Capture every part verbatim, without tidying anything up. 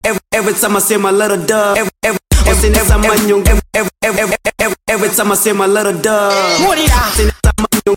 every, every time I say my little dove, every, every, every, every time I young, every, every, every, every, every time I say my little dove. What it up? Every time I young,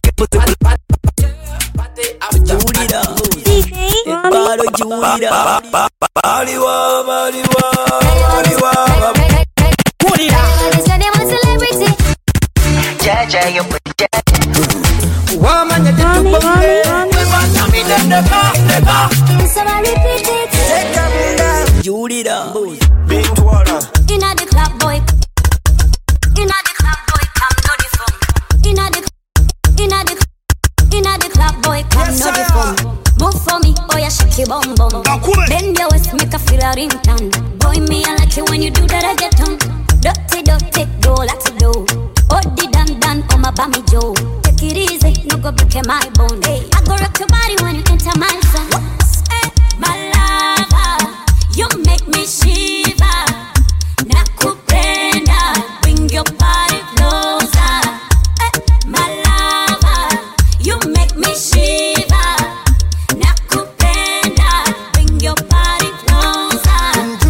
Judy da, Bado Judy da, Body wa, body wa, body wa. What it up? They said they want celebrity. Jaja, you put Jaja. Woman, you did to bump. Me them the car, the car. So I repeat it. Take a minute. Judy da, Big Twala. Inna the club, boy. Inna the club, boy. Come to the phone. Inna the, inna the, inna the club, boy. Come to the phone. Move for me, oh yeah, shake your bum bum. Bend your waist, make a feel a ringtone. Boy, me I like it when you do that. I get on. Dirty, dirty, do like to do. Oh, the dan dan, oh my bammy Joe. Take it easy, no go break my bone. Hey, I go rock your body when you enter my zone. Hey, my lover, you make me shiver. Nakupenda, bring your body closer. Hey, my lover, you make me shiver. Nakupenda, bring your body closer.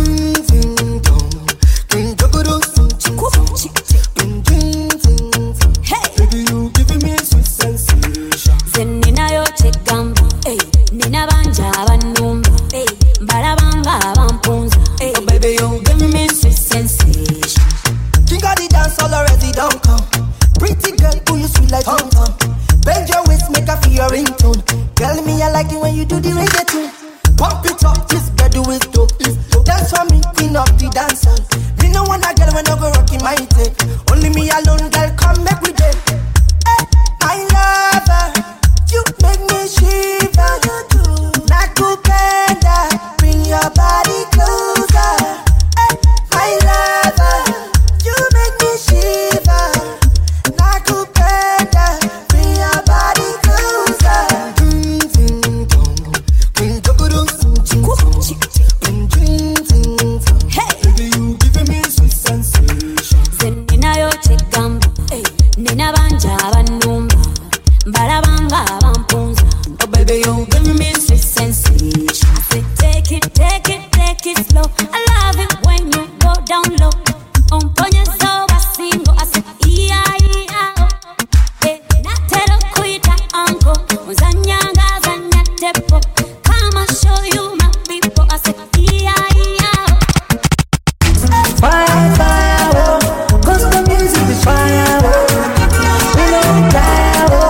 Hey, baby, you giving me sweet sensation. Zenina yo chegamba, hey, nina banja banumba, hey, barabanga bampunza, hey, Oh, baby, you giving me sweet sensation. King of the dance all already don't come. Pretty girl, who you sweet like Tom Tom. Bend your waist, make a feel your ringtone. Tell me I like it when you do the reggaeton. Pump it up, this bedu is dope. Dance for me, queen of the dancer. Me no want a girl when I go rocking my tape. Only me alone, girl, come make we date. Hey, my lover, you make me shiver. Nakupenda, bring your body closer. Hey, my lover, you make me shiver. Nakupenda, bring your body closer. Ding ding dong, ding dong ding ding ding dong. Hey, Baby, you giving me sweet sensation. zenina yo chegamba, hey, nina banja banumba, barabanga bampunza, Oh, baby, you giving me sweet sensation. I say take it, take it, take it slow. I love it when you go down low. On ponye soba singo, I say iya iya oh. Eh, natero kuita anko, uzanyanga zanya tepo. Come and show you my people, I say iya iya oh. fire, fire, oh. Cause the music is fire, oh. We don't die, oh.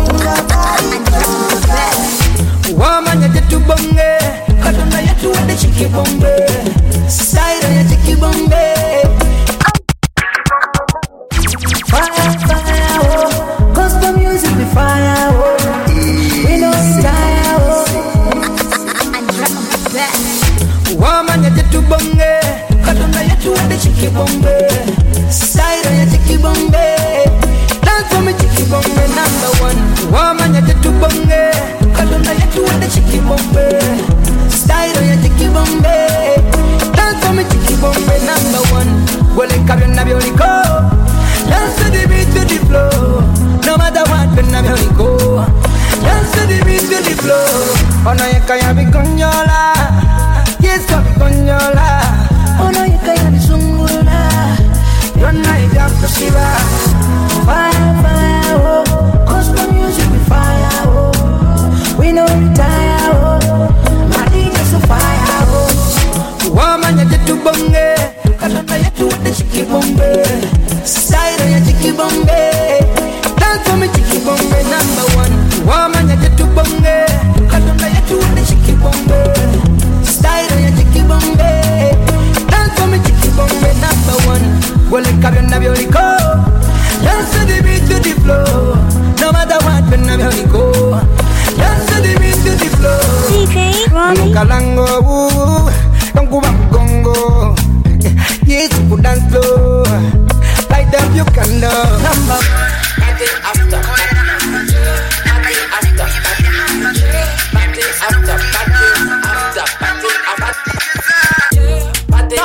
Woman, you get to bonge. Kaduna, you do the chicky bombe. Side on your chicky bombe. Fire, fire, oh. Cause the music is fire, oh. We don't die, oh. Woman, you get to bonge. Kaduna, you do the chicky bombe. Side on your chicky bombe. Dance for me, chicky bombe number one. Woman, you get to bonge. Kaduna, you do the chicky bombe. Side on your chicky bombe. Dance for me, chicky bombe number one. Well, it can't be your go. Dance to the beat, to the flow. No matter what, when I'm your go. Dance to the beat, to the flow. Oh no, you can't be conyola. Yes, can't be conyola. Oh no, you can't be sungula. You're not a damn shiva. Fire, fire, oh. Cause the music be fire, oh. We know retire, oh. My D J's so fire, oh. Woman, you get to bonge. Kaduna, you do the chicky bombe. Side on your chicky bombe. Dance for me, chicky bombe number one. Woman, you get to bonge. Kaduna, you do the chicky bombe. Side on your chicky bombe. Dance for me, chicky bombe number one. Well, it can't be your go. Dance to the beat, to the flow. No matter what, when I'm your go. Dance to the beat, to the flow. D J Ronnie. Kalango, ooh, don't go back, Congo. Yes, you dance slow. Like them, you can know. Number Party after party, party after party, party after party, after party after party,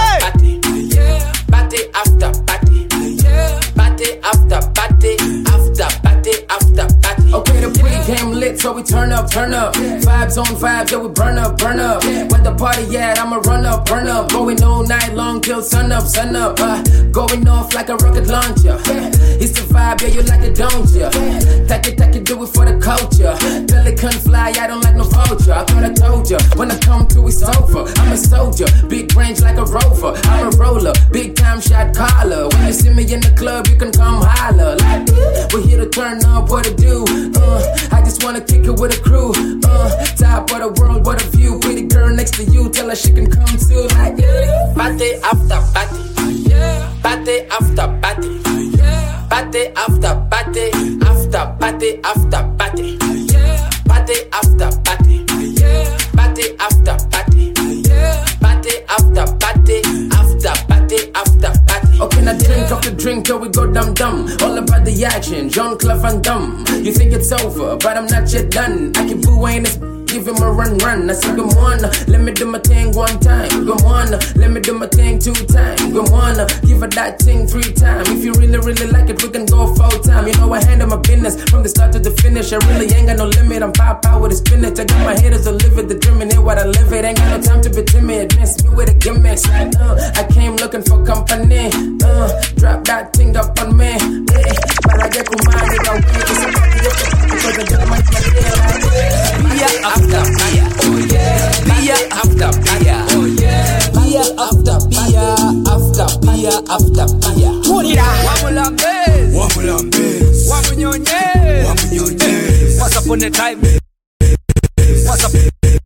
party after party, party after party, after party after party. Okay, the pregame lit, so we turn up, turn up. Five vibes on vibes, yeah, we burn up, burn up. Where the party at, I'ma run up, burn up. Going all night long till sun up, sun up. Uh, going off like a rocket launcher. It's the vibe, yeah, you like it, don't ya? Take it, take it, do it for the culture. Pelican fly, I don't like no vulture. I thought I told ya, when I come through, it's over. I'm a soldier, big range like a rover. I'm a roller, big time shot caller. When you see me in the club, you can come holler. Like, we're here to turn up, what to do. Uh, I just wanna kick it with a crew. Uh, top of the world, what a view. Pretty girl next to you, tell her she can come too. Like, yeah. Party after party, yeah. Party after party, yeah. Party after party, after party after party, yeah. Party after party, yeah. Party after party, yeah. Party after party, after party after party. Okay, now drink off the drink till we go dumb dumb. All about the action, Jean-Claude Van Damme. You think it's over, but I'm not yet done. I keep booing this. Give him a run, run. I said, come on, let me do my thing one time. Come on, let me do my thing two times. Come on, give her that thing three times. If you really, really like it, we can go full time. You know I handle my business from the start to the finish. I really ain't got no limit. I'm pop out with a spinach. I got my haters to live it, the dream in it, what I live it. Ain't got no time to be timid. Miss me with a gimmick. Like, uh, I came looking for company. Uh, drop that thing up on me. Yeah, but I get kumani, I win. Because I got my Beer after beer, oh yeah. Beer after beer, oh yeah. Beer after beer, after beer after beer. Wamulambes, Wamulambes, Wamunyonye, Wamunyonye. Once upon a time, once upon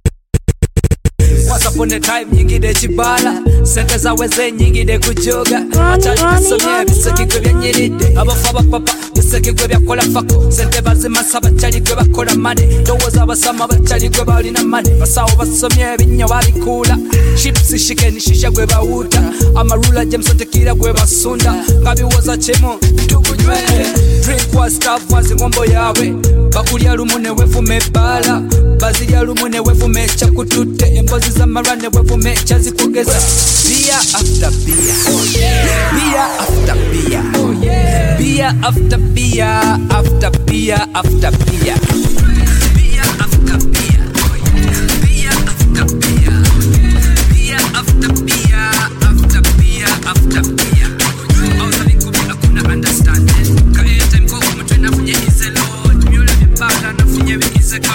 Once upon a time nyingide chibala sente zaweze nyingide kujoga achali kusomya biseki kwe byanyiridde abafa bapapa biseki kwe byakola fako sente bazima saba chali kwe bakola mane dowoza basama bachali kwe balina mane basawo basomya ebinyo babikula chips chicken shisha kwe bawuta amarula james tekira kwe basunda ngabiwoza chemo tukunywe drink was stuff was ngombo yawe bakulya lumune wefume bala bazilya lumune wefume chakutute embozi zamarane wefume chazikugeza beer after beer, oh yeah. Beer after beer, oh yeah. Beer after beer, after beer after beer. Beer after beer, oh yeah. Beer after beer, beer after beer, after beer after beer. All the people hakuna understanding. Kaete mko mtu nafunye izelo, mule vibala nafunye izeka.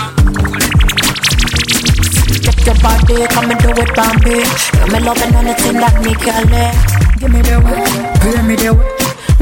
Your body, come and do it, Bambi. You're me loving anything that me can let. Give me the way, give me the way.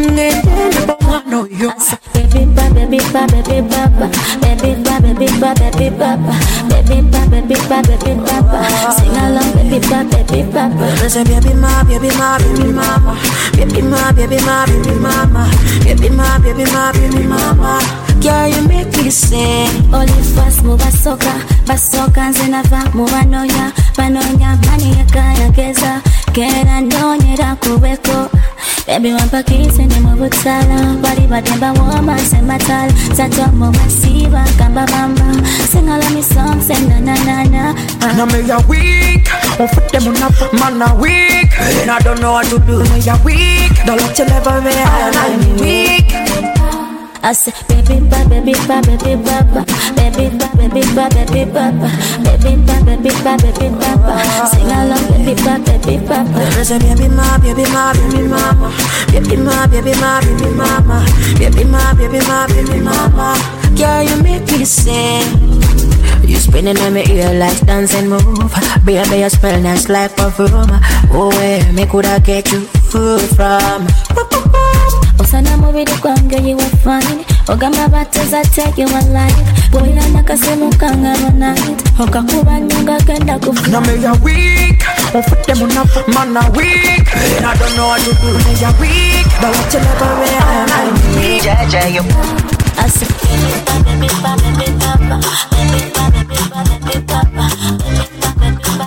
I know you. Baby ba, baby ba, baby ba, baby ba, baby ba, baby ba, baby ba, baby ba, baby ba. Sing along, baby ba, baby ba. Listen, baby ma, baby ma, baby mama, baby ma, baby ma, baby mama, baby ma, baby ma, baby mama. Girl, you make me sing. Only fast move a soca, basoka zinava move anoya, panonya mani yakaya geza, kera ndonyera kubeko. Baby wampa kisi ni mubutala, bali bademba woma sematala, sato moma siva kamba bamba, sing all of me songs and na na na na. Now me a weak, I put them on up, man a weak, and I don't know what to do. Me a weak, don't let you never me and I'm weak. I say, baby ba, baby ba, baby ba, baby ba, baby ba, baby ba, baby ba, baby ba, baby ba. Sing along, baby ba, baby ba. Listen, baby ma, baby ma, baby mama, baby ma, baby ma, baby mama, baby ma, baby ma, baby mama. Girl, you make me sing. You spinning on my ear like dancing move. Baby, you smell nice like perfume. Oh, where me coulda get you from? Osana mubiri kwange you were fine. Ogamba bateza take you alive. Boya nakasemu kangaro night. Okakuba nyonga kenda kufu. Now me a weak, I put them on up, man a weak, and I don't know what to do. Me a weak, don't let you never me and I'm weak. Jaja, you. I say, baby ba, baby ba, baby ba, baby ba, baby ba, baby ba, baby ba,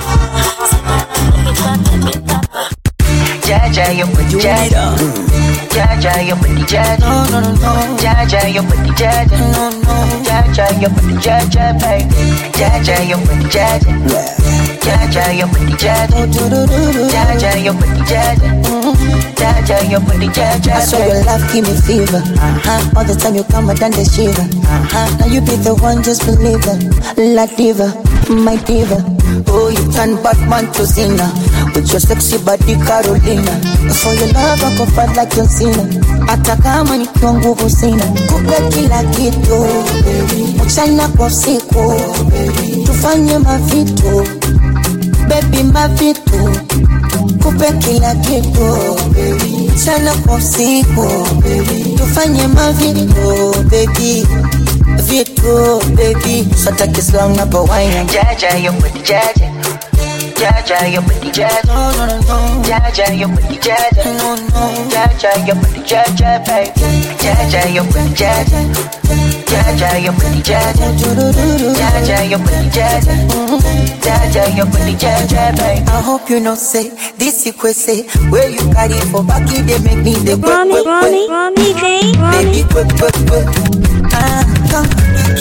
baby ba, baby ba. Jaja, you put the jaja. Jaja, you put the jaja. No, no, no, no. Jaja, you put the jaja. No, no. Jaja, you put the jaja, baby. Jaja, you put the jaja. Jaja, your body jaja. Jaja, your body jaja. Jaja, your body jaja. I swear your love give me fever. Uh-huh. All the time you come, I done the shiver. Uh-huh. Now you be the one, just believe it. La diva, my diva. Oh, you turn Batman to Zina with your sexy body Carolina. For your love I go fight like John Cena. Hata kama nikiwa nguvu sina, kupe kila kitu mchana kwa usiku, tufanye mavitu baby, mavitu kupe kila kitu mchana kwa usiku, tufanye mavitu baby, vitu baby. So take it slow, number one. Jaja, your body jaja. Jaja, your body jaja. No, no, no, no. Jaja, your body jaja. No, no. Jaja, your body jaja, baby. Jaja, your body jaja. Jaja, your body jaja. Jaja, your body jaja. Jaja, your body jaja, baby. I hope you know say this you could say where you carry for back you they make me the quick Ronnie, quick Ronnie, quick Ronnie, Ronnie, baby quick quick quick. Ah, come.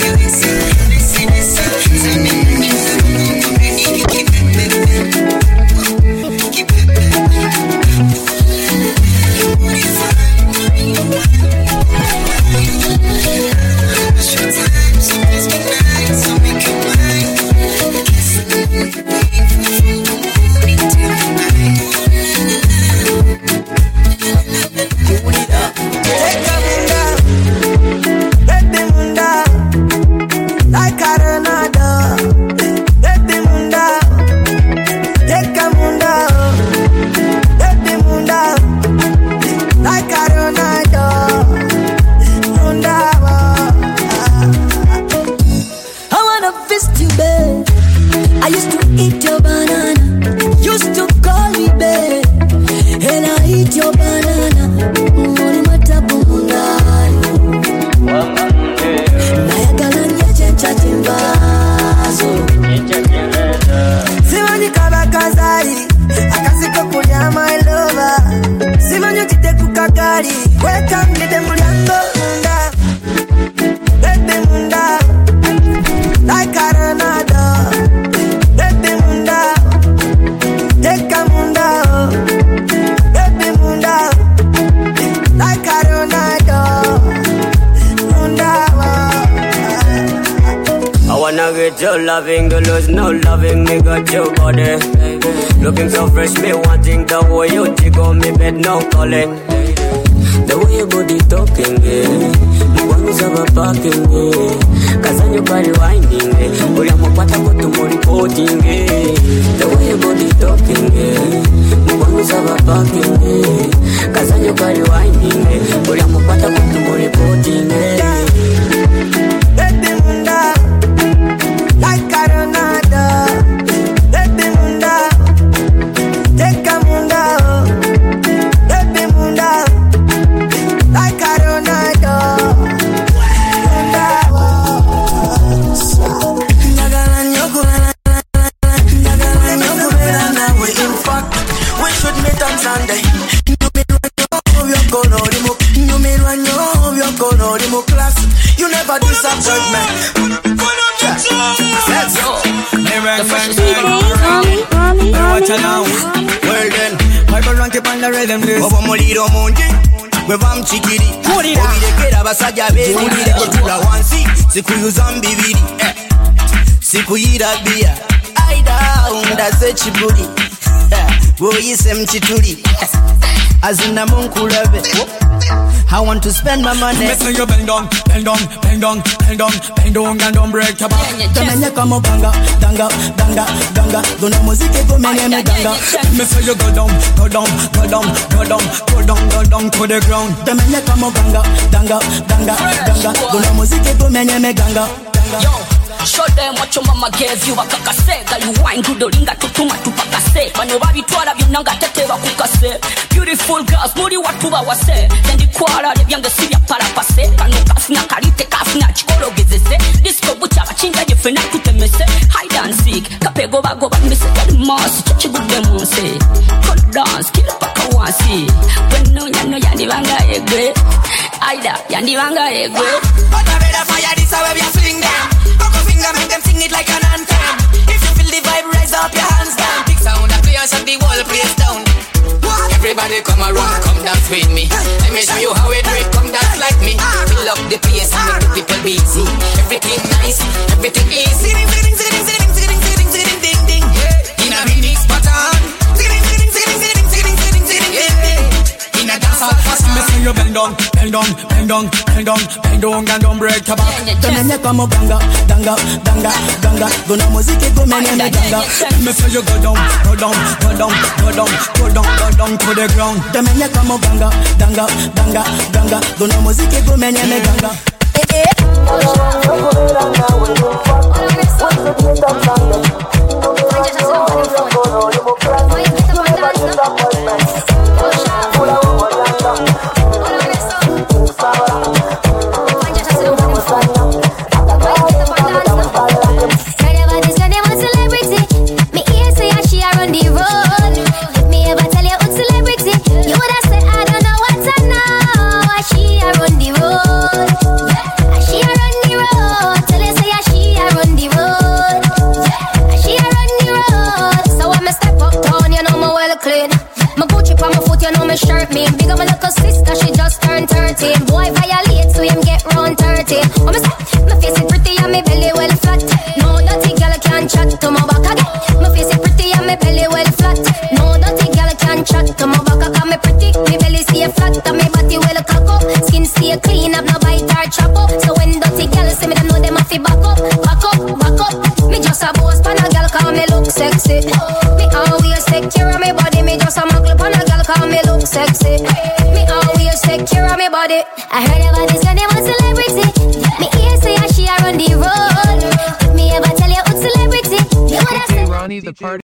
Your loving, you lose no loving, me got your body. Looking so fresh, me wanting the way you jiggle me bed, no calling. The way your body talking, eh. You want me to parking, eh. Cause I'm your body winding, eh. Uri amopata kutu mo reporting, eh. The way your body talking, eh. You want me to parking, eh. Cause I'm your body winding, eh. Uri amopata kutu mo reporting, eh. Like Coronado, baby munda, take a munda, baby munda, like Coronado, munda. Nagala nyokula, nagala nyokula na we in fact we should meet on Sunday. You me run your color, you me run your color, you class. You never disappoint me. Let's go. Watch out now. Well then, I will rank up on the rhythm list. Over Moliro Monte, we vam chikiri. Obi de kera basaja be, obi de kutula wansi. Siku yuzambi vidi, siku yira bia. Aida unda se chiburi, boyi sem chituri. Azina munku love. I want to spend my money. Me say you bend down, bend down, bend down, bend down, bend down and don't break your back. Tamenya kama ganga, ganga, ganga, ganga. Dona muziki go menye me ganga. Me say you go down, go down, go down, go down, go down, go down to the ground. Tamenya kama ganga, ganga, ganga, ganga. Dona muziki go menye me ganga, ganga. Yo. Show them what your mama gave you. Wakakase, got you wine to the ringa tutuma tupakase. Bano babitwala binanga tete bakukase. Beautiful girls, muri watu bawase. Then the kwara lebyange sibya parapase. Bano kafuna karite kafuna chikolo gezese. Disco bucha bachinga jefena kutemese. Hide and seek, kapego bago bakmise. Tell mas, chachi gude monse. Cold dance, kill paka wansi. Weno nyano yandi banga egwe. Aida, yandi banga egwe. But I better fire this away, we are swing them. Finger, make them sing it like an anthem. If you feel the vibe, raise up your hands Everybody come around, come dance with me. Let me show you how it works, come dance like me. Fill up the place and make the people busy. Everything nice, everything easy. Sitting, sitting, sitting, sitting, sitting, sitting, sitting, ding, ding. In a remix pattern. Sitting, sitting, sitting, sitting, sitting, sitting, sitting, ding, ding. In a dancehall fashion. Me say you bend down, bend down, bend down, bend down, bend down, and don't break your back. Tenenye kama ganga, ganga, ganga, ganga. Gonna muziki go mene me ganga. Me say you go down, go down, go down, go down, go down, go down to the ground. Tenenye kama ganga, ganga, ganga, ganga. Gonna muziki go mene me ganga. Eh eh. Shirt me, big up my little sister, she just turned thirteen. Boy violate, so him get round thirty. Oh, me say, my face is pretty and my belly well flat. No dirty girl can chat to my back again. My face is pretty and my belly well flat. No dirty girl can chat to my back. Cause me pretty, me belly stay flat and me body well cock up. Skin stay clean, have no bite or chop up. So when dirty girl see me, them know them have to back up, back up, back up. Me just a boss pan a girl, cause me look sexy. Me always take care of me body, me just a muggle pan a girl, cause me look sexy. Me always take care of me body. I heard about this girl, they want celebrity. Me ear say she a run the road. Me ever tell you who's celebrity? You would have said Ronnie the party.